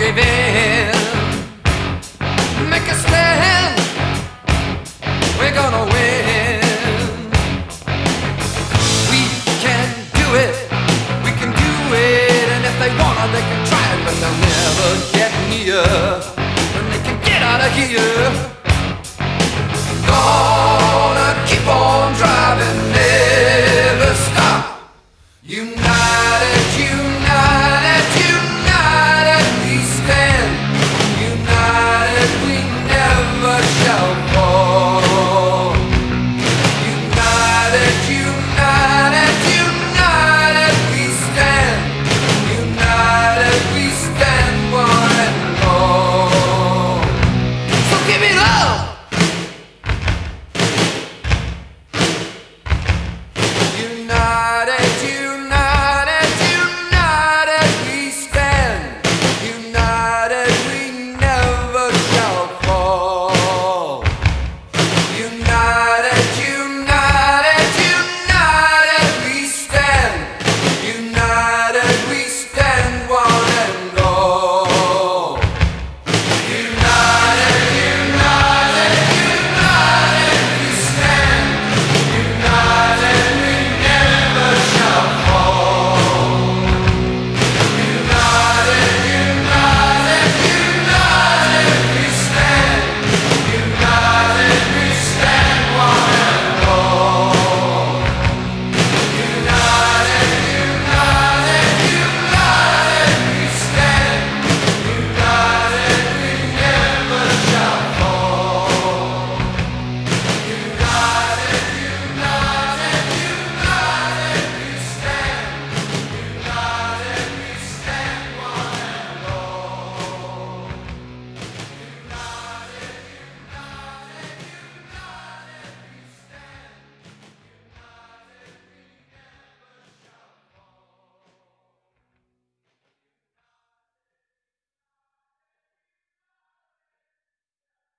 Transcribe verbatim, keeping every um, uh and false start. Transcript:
give in. Make a stand, we're gonna win. We can do it, we can do it. And if they wanna, they can try it, but they'll never get near. And they can get out of here.